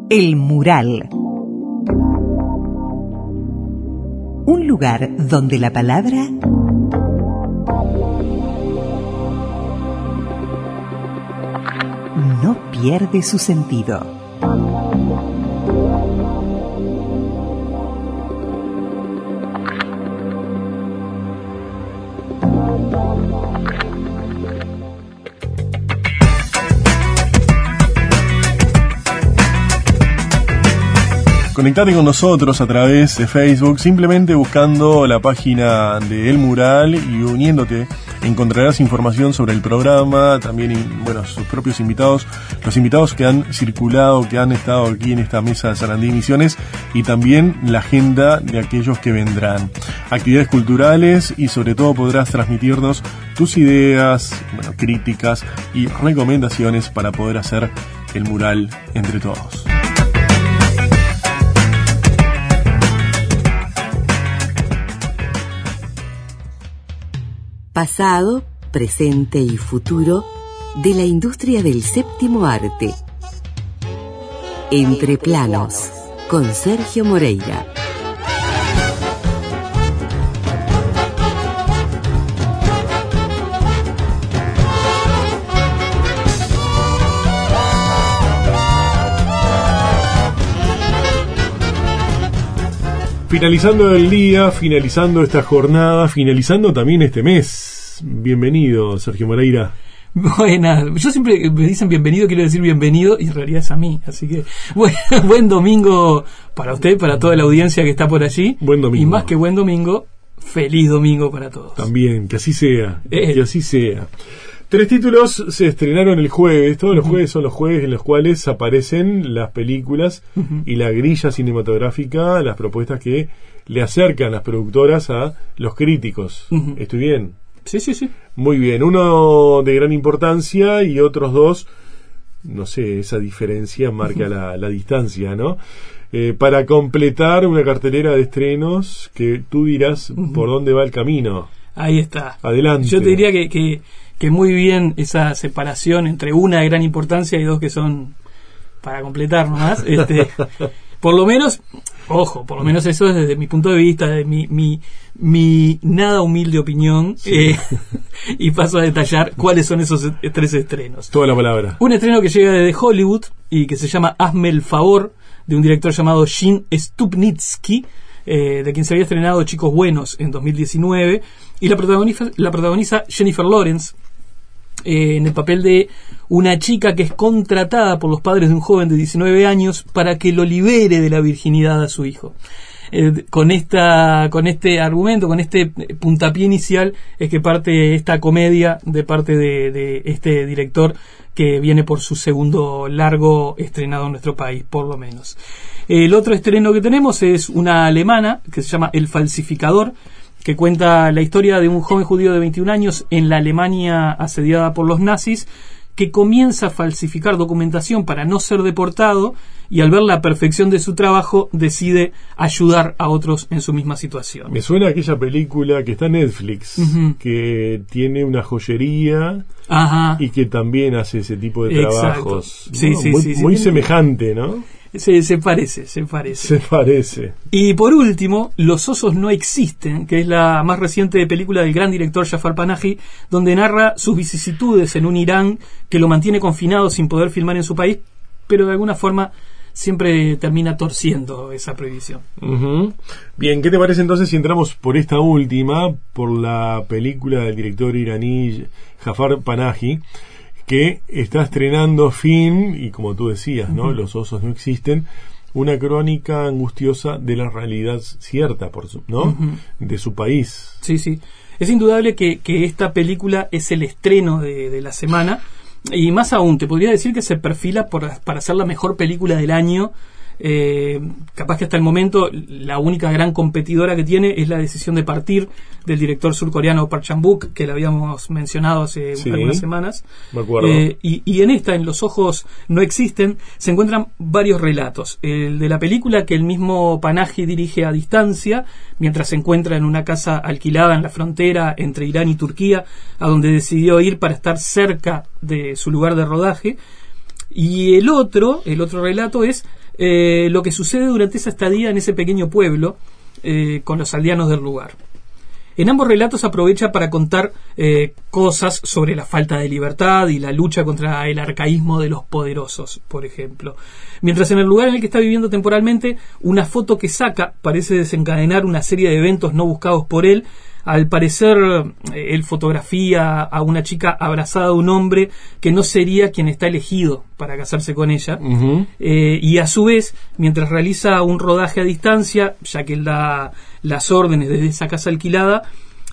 El Mural. Un lugar donde la palabra no pierde su sentido. Conectate con nosotros a través de Facebook, simplemente buscando la página de El Mural y uniéndote. Encontrarás información sobre el programa, también sus propios invitados, los invitados que han circulado, que han estado aquí en esta mesa de Sarandí Misiones, y también la agenda de aquellos que vendrán. Actividades culturales y sobre todo podrás transmitirnos tus ideas, críticas y recomendaciones para poder hacer el mural entre todos. Pasado, presente y futuro de la industria del séptimo arte. Entre planos, con Sergio Moreira. Finalizando el día, finalizando esta jornada, finalizando también este mes. Bienvenido, Sergio Moreira. Buenas, yo siempre me dicen bienvenido, quiero decir bienvenido, y en realidad es a mí, así que buen domingo para usted, para toda la audiencia que está por allí. Buen domingo. Y más que buen domingo, feliz domingo para todos. También, que así sea, que así sea. 3 títulos se estrenaron el jueves. Todos los jueves son los jueves en los cuales aparecen las películas y la grilla cinematográfica, las propuestas que le acercan las productoras a los críticos. ¿Estoy bien? Sí. Muy bien. Uno de gran importancia y otros dos, no sé, esa diferencia marca la distancia, ¿no? Para completar una cartelera de estrenos que tú dirás por dónde va el camino. Ahí está. Adelante. Yo te diría que muy bien esa separación entre una de gran importancia y dos que son para completar nomás. Por lo menos, por lo menos eso es desde mi punto de vista, de mi nada humilde opinión, sí. Y paso a detallar cuáles son esos 3 estrenos. Toda la palabra. Un estreno que llega desde Hollywood y que se llama Hazme el favor, de un director llamado Gene Stupnitsky, de quien se había estrenado Chicos Buenos en 2019, y la protagoniza Jennifer Lawrence, en el papel de una chica que es contratada por los padres de un joven de 19 años para que lo libere de la virginidad a su hijo. Con este argumento, con este puntapié inicial, es que parte esta comedia de parte de este director, que viene por su segundo largo estrenado en nuestro país, por lo menos. El otro estreno que tenemos es una alemana que se llama El falsificador, que cuenta la historia de un joven judío de 21 años en la Alemania asediada por los nazis, que comienza a falsificar documentación para no ser deportado, y al ver la perfección de su trabajo decide ayudar a otros en su misma situación. Me suena a aquella película que está en Netflix, que tiene una joyería y que también hace ese tipo de trabajos. Sí, muy semejante, ¿no? Se parece. Y por último, Los osos no existen, que es la más reciente película del gran director Jafar Panahi, donde narra sus vicisitudes en un Irán que lo mantiene confinado sin poder filmar en su país, pero de alguna forma siempre termina torciendo esa prohibición. Bien, ¿qué te parece entonces si entramos por esta última, por la película del director iraní Jafar Panahi, que está estrenando fin, y como tú decías, ¿no? Los osos no existen, una crónica angustiosa de la realidad cierta, ¿no? De su país. Sí. Es indudable que esta película es el estreno de la semana, y más aún, te podría decir que se perfila para ser la mejor película del año. Capaz que hasta el momento la única gran competidora que tiene es La decisión de partir, del director surcoreano Park Chan-wook, que lo habíamos mencionado hace algunas semanas. Me acuerdo. Y en Los ojos no existen, se encuentran varios relatos. El de la película, que el mismo Panahi dirige a distancia, mientras se encuentra en una casa alquilada en la frontera entre Irán y Turquía, a donde decidió ir para estar cerca de su lugar de rodaje. Y el otro relato es lo que sucede durante esa estadía en ese pequeño pueblo con los aldeanos del lugar. En ambos relatos aprovecha para contar cosas sobre la falta de libertad y la lucha contra el arcaísmo de los poderosos, por ejemplo. Mientras en el lugar en el que está viviendo temporalmente, una foto que saca parece desencadenar una serie de eventos no buscados por él. Al parecer, él fotografía a una chica abrazada a un hombre que no sería quien está elegido para casarse con ella. Uh-huh. Y a su vez, mientras realiza un rodaje a distancia, ya que él da las órdenes desde esa casa alquilada,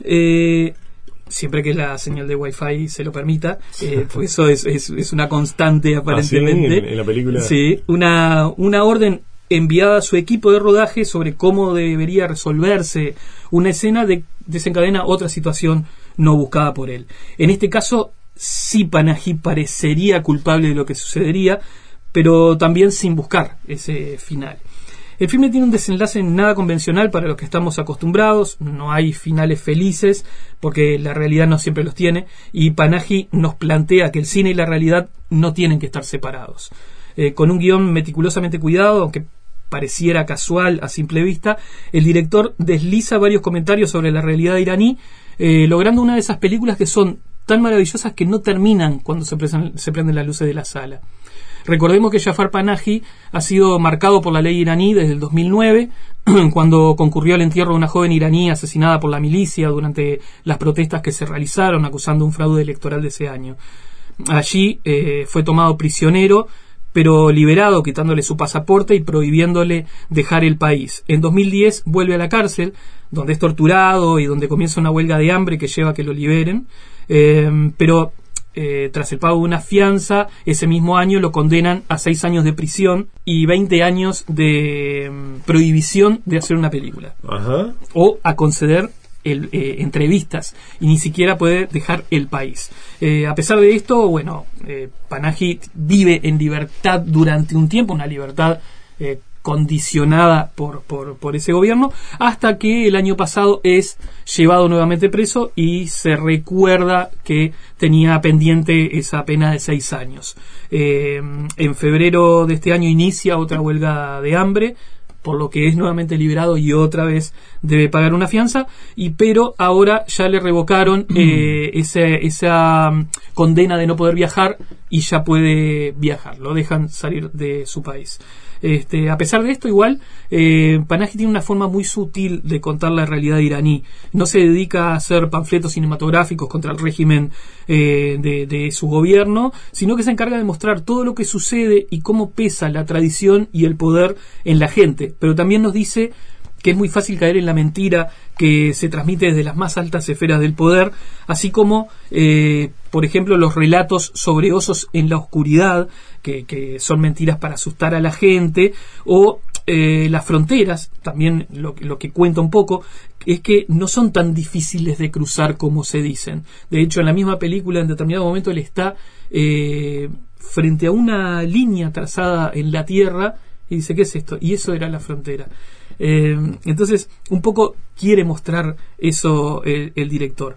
siempre que la señal de Wi-Fi se lo permita, porque eso es una constante aparentemente. ¿Ah, sí? En la película. Sí, una orden enviada a su equipo de rodaje sobre cómo debería resolverse una escena desencadena otra situación no buscada por él. En este caso, sí, Panahi parecería culpable de lo que sucedería, pero también sin buscar ese final. El filme tiene un desenlace nada convencional para los que estamos acostumbrados, no hay finales felices, porque la realidad no siempre los tiene, y Panahi nos plantea que el cine y la realidad no tienen que estar separados. Con un guión meticulosamente cuidado, aunque pareciera casual a simple vista, el director desliza varios comentarios sobre la realidad iraní, logrando una de esas películas que son tan maravillosas que no terminan cuando se prenden las luces de la sala. Recordemos que Jafar Panahi ha sido marcado por la ley iraní desde el 2009, cuando concurrió al entierro de una joven iraní asesinada por la milicia durante las protestas que se realizaron acusando un fraude electoral de ese año. Allí fue tomado prisionero, pero liberado, quitándole su pasaporte y prohibiéndole dejar el país. En 2010 vuelve a la cárcel, donde es torturado y donde comienza una huelga de hambre que lleva a que lo liberen, pero tras el pago de una fianza, ese mismo año lo condenan a 6 años de prisión y 20 años de prohibición de hacer una película. Ajá. O a conceder entrevistas, y ni siquiera puede dejar el país. A pesar de esto, Panahi vive en libertad durante un tiempo, una libertad condicionada por ese gobierno, hasta que el año pasado es llevado nuevamente preso y se recuerda que tenía pendiente esa pena de 6 años. En febrero de este año inicia otra huelga de hambre, por lo que es nuevamente liberado y otra vez debe pagar una fianza, pero ahora ya le revocaron esa condena de no poder viajar y ya puede viajar, lo dejan salir de su país. A pesar de esto, igual, Panahi tiene una forma muy sutil de contar la realidad iraní. No se dedica a hacer panfletos cinematográficos contra el régimen de su gobierno, sino que se encarga de mostrar todo lo que sucede y cómo pesa la tradición y el poder en la gente. Pero también nos dice que es muy fácil caer en la mentira que se transmite desde las más altas esferas del poder, así como, por ejemplo, los relatos sobre osos en la oscuridad, que son mentiras para asustar a la gente, o las fronteras, también lo que cuenta un poco, es que no son tan difíciles de cruzar como se dicen. De hecho, en la misma película, en determinado momento, él está frente a una línea trazada en la tierra, y dice, ¿qué es esto? Y eso era la frontera. Entonces, un poco quiere mostrar eso el director.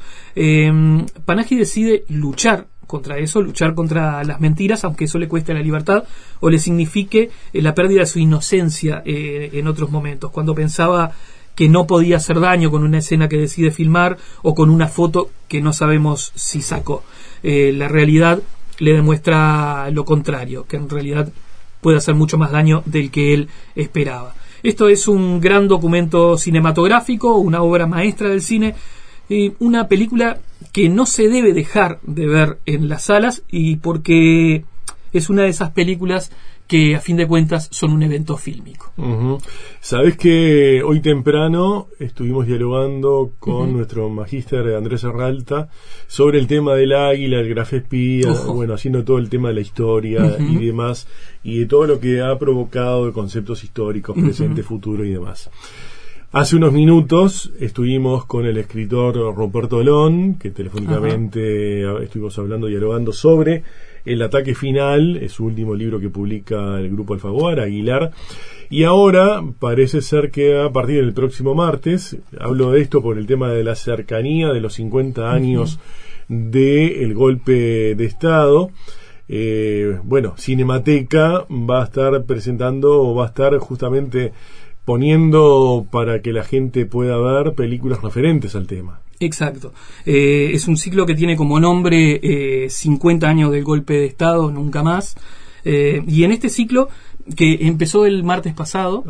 Panahi decide luchar contra eso, luchar contra las mentiras, aunque eso le cueste la libertad o le signifique la pérdida de su inocencia en otros momentos, cuando pensaba que no podía hacer daño con una escena que decide filmar o con una foto que no sabemos si sacó. La realidad le demuestra lo contrario, que en realidad puede hacer mucho más daño del que él esperaba. Esto es un gran documento cinematográfico, una obra maestra del cine, una película que no se debe dejar de ver en las salas, y porque es una de esas películas que a fin de cuentas son un evento fílmico. Uh-huh. Sabés que hoy temprano estuvimos dialogando con nuestro magíster Andrés Serralta sobre el tema del águila, el grafé espía, haciendo todo el tema de la historia y demás, y de todo lo que ha provocado de conceptos históricos, presente, futuro y demás. Hace unos minutos estuvimos con el escritor Ruperto Olón, que telefónicamente estuvimos hablando, dialogando sobre El ataque final, es su último libro que publica el grupo Alfaguara, Aguilar, y ahora parece ser que a partir del próximo martes, hablo de esto por el tema de la cercanía de los 50 años del golpe de Estado, bueno, Cinemateca va a estar presentando o va a estar justamente poniendo para que la gente pueda ver películas referentes al tema. Exacto. Es un ciclo que tiene como nombre 50 años del golpe de Estado, nunca más. Y en este ciclo, que empezó el martes pasado,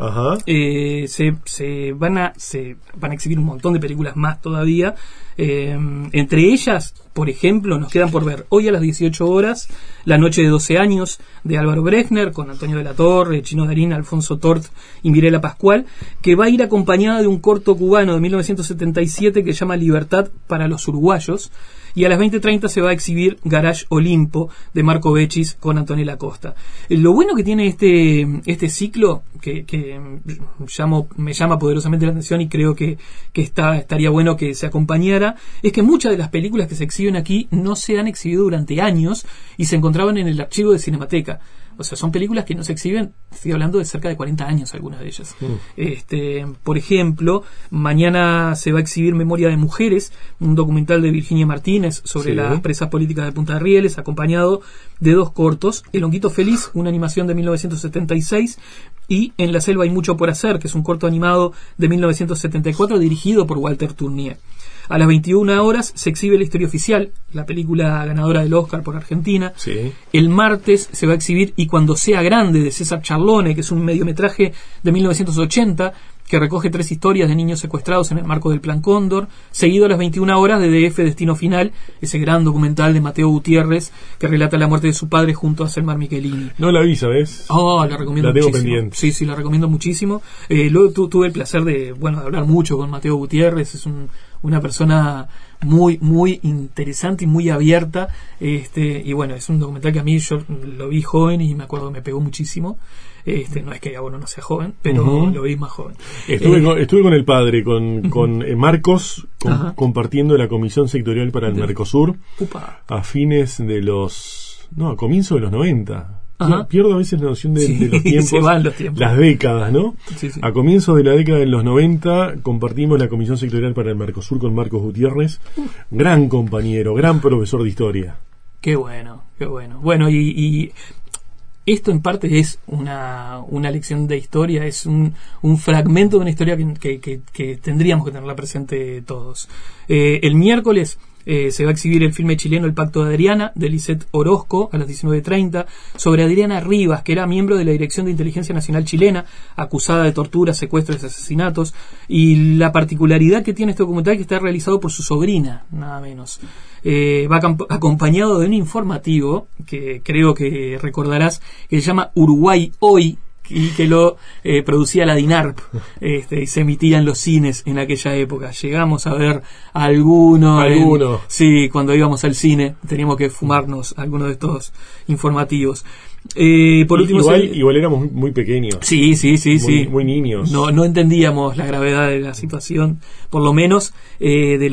se van a exhibir un montón de películas más todavía. Entre ellas, por ejemplo, nos quedan por ver hoy a las 18 horas La noche de 12 años de Álvaro Brechner, con Antonio de la Torre, Chino Darín, Alfonso Tort y Mirela Pascual, que va a ir acompañada de un corto cubano de 1977 que se llama Libertad para los uruguayos. Y a las 20:30 se va a exhibir Garage Olimpo de Marco Bechis con Antonella Costa. Lo bueno que tiene este ciclo, que me llama poderosamente la atención y creo que estaría bueno que se acompañara, es que muchas de las películas que se exhiben aquí no se han exhibido durante años y se encontraban en el archivo de Cinemateca. O sea, son películas que no se exhiben, estoy hablando de cerca de 40 años algunas de ellas. Por ejemplo, mañana se va a exhibir Memoria de Mujeres, un documental de Virginia Martínez sobre las presas políticas de Punta de Rieles, acompañado de 2 cortos: El Honguito Feliz, una animación de 1976, y En la selva hay mucho por hacer, que es un corto animado de 1974 dirigido por Walter Tournier. A las 21 horas se exhibe La historia oficial, la película ganadora del Oscar por Argentina. Sí. El martes se va a exhibir Y cuando sea grande, de César Charlone, que es un mediometraje de 1980 que recoge 3 historias de niños secuestrados en el marco del Plan Cóndor, seguido a las 21 horas de DF Destino Final, ese gran documental de Mateo Gutiérrez que relata la muerte de su padre junto a Selmar Michelini. No la vi, ¿sabes? La recomiendo muchísimo. La tengo pendiente. Sí, la recomiendo muchísimo. Luego tuve el placer de hablar mucho con Mateo Gutiérrez. Es una persona muy muy interesante y muy abierta, y bueno, es un documental que a mí, yo lo vi joven y me acuerdo que me pegó muchísimo. No es que uno no sea joven, pero lo vi más joven. Estuve con el padre, con Marcos, compartiendo la comisión sectorial para el Mercosur. A fines de a comienzos de los 90. Pierdo a veces la noción de los tiempos, se van los tiempos, las décadas, ¿no? Sí. A comienzos de la década de los 90 compartimos la comisión sectorial para el Mercosur con Marcos Gutiérrez, gran compañero, gran profesor de historia. Qué bueno. Bueno, y esto en parte es una lección de historia, es un fragmento de una historia que tendríamos que tenerla presente todos. El miércoles se va a exhibir el filme chileno El Pacto de Adriana, de Lisette Orozco, a las 19:30, sobre Adriana Rivas, que era miembro de la Dirección de Inteligencia Nacional chilena, acusada de torturas, secuestros y asesinatos. Y la particularidad que tiene este documental es que está realizado por su sobrina, nada menos. Va acompañado de un informativo que creo que recordarás, que se llama Uruguay Hoy, y que lo producía la DINARP, y se emitía en los cines en aquella época. Llegamos a ver alguno. Sí, cuando íbamos al cine teníamos que fumarnos algunos de estos informativos. Por último, igual éramos muy pequeños. Sí. Muy niños. No entendíamos la gravedad de la situación, por lo menos del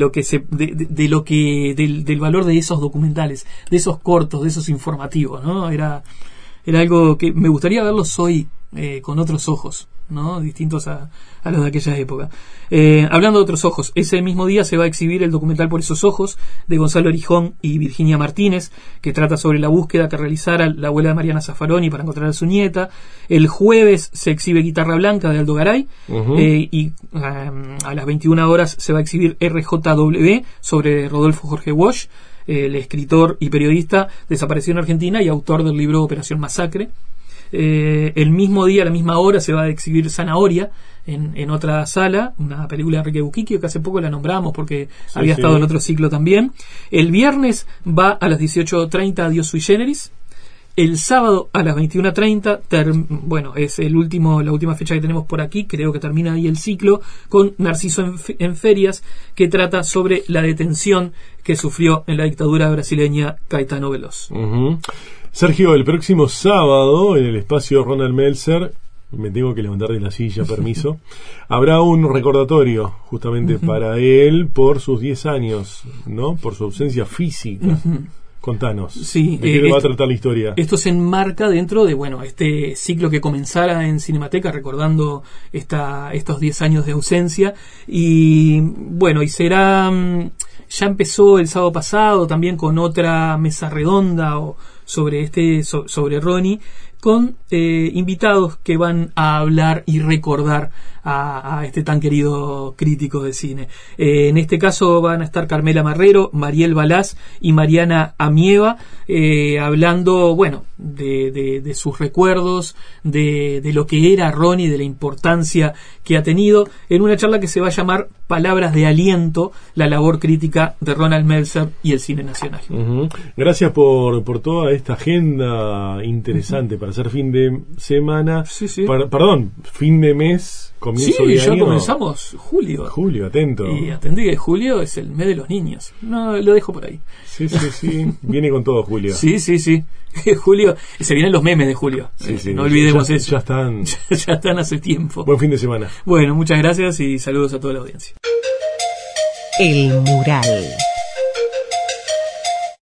valor de esos documentales, de esos cortos, de esos informativos, ¿no? Era algo que me gustaría verlos hoy con otros ojos, ¿no? Distintos a los de aquella época. Hablando de otros ojos, ese mismo día se va a exhibir el documental Por esos ojos, de Gonzalo Orijón y Virginia Martínez, que trata sobre la búsqueda que realizara la abuela de Mariana Zaffaroni para encontrar a su nieta. El jueves se exhibe Guitarra Blanca, de Aldo Garay, y a las 21 horas se va a exhibir RJW, sobre Rodolfo Jorge Walsh, el escritor y periodista desaparecido en Argentina y autor del libro Operación Masacre. El mismo día, a la misma hora, se va a exhibir Zanahoria en otra sala, una película de Enrique Buquiquio, que hace poco la nombramos porque había estado en otro ciclo también. El viernes va a las 18:30 Dios Sui Generis. El sábado a las 21:30, es la última fecha que tenemos por aquí, creo que termina ahí el ciclo, con Narciso en Ferias, que trata sobre la detención que sufrió en la dictadura brasileña Caetano Veloz. Sergio, el próximo sábado, en el espacio Ronald Meltzer, me tengo que levantar de la silla, permiso, habrá un recordatorio justamente para él por sus 10 años, ¿no? Por su ausencia física. Contanos, sí, ¿de qué va a tratar la historia? Esto se enmarca dentro de este ciclo que comenzara en Cinemateca, recordando estos 10 años de ausencia. Y será, ya empezó el sábado pasado también con otra mesa redonda sobre Ronnie, con invitados que van a hablar y recordar a este tan querido crítico de cine. En este caso van a estar Carmela Marrero, Mariel Balaz y Mariana Amieva, hablando, bueno, de sus recuerdos, de lo que era Ronnie, de la importancia que ha tenido, en una charla que se va a llamar Palabras de Aliento, la labor crítica de Ronald Meltzer y el cine nacional. Gracias por toda esta agenda interesante para hacer fin de semana. Sí. Perdón, fin de mes, comienzo de año. Ya comenzamos julio. Julio, atento. Y atendí que julio es el mes de los niños. No, lo dejo por ahí. Sí. Viene con todo julio. Sí. Julio, se vienen los memes de julio. No olvidemos eso. Ya están. Ya están hace tiempo. Buen fin de semana. Bueno, muchas gracias y saludos a toda la audiencia. El Mural.